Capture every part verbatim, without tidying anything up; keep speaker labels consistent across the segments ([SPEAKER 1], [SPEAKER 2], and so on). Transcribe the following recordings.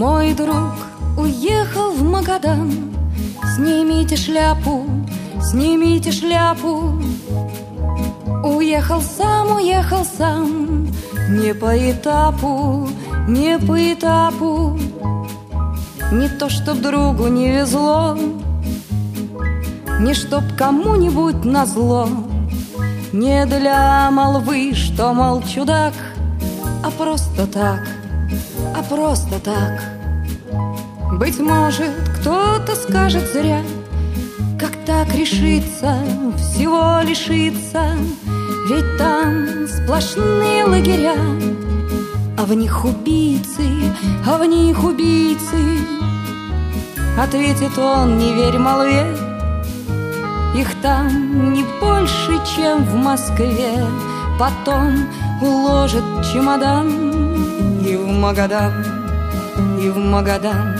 [SPEAKER 1] Мой друг уехал в Магадан. Снимите шляпу, снимите шляпу. Уехал сам, уехал сам. Не по этапу, не по этапу. Не то, чтоб другу не везло, не чтоб кому-нибудь назло. Не для молвы, что, мол, чудак, а просто так, а просто так. Быть может, кто-то скажет зря, как так решиться, всего лишиться. Ведь там сплошные лагеря, а в них убийцы, а в них убийцы. Ответит он, не верь молве, их там не больше, чем в Москве. Потом уложит чемодан и в Магадан, и в Магадан.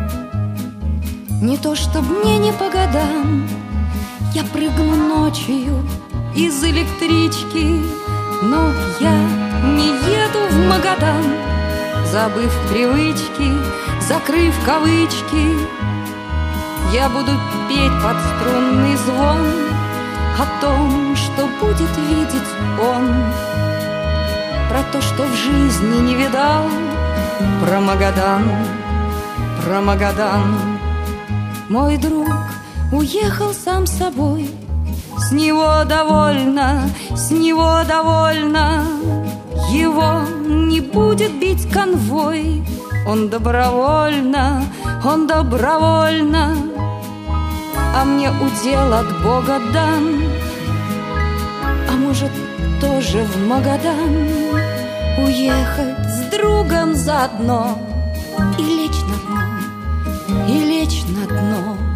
[SPEAKER 1] Не то, чтоб мне не по годам, я прыгну ночью из электрички, но я не еду в Магадан, забыв привычки, закрыв кавычки. Я буду петь под струнный звон о том, что будет видеть он, про то, что в жизни не видал, про Магадан, про Магадан. Мой друг уехал сам собой, с него довольно, с него довольно. Его не будет бить конвой, он добровольно, он добровольно. А мне удел от Бога дан, а может тоже в Магадан уехать с другом заодно и лечь на дно, и лечь на дно.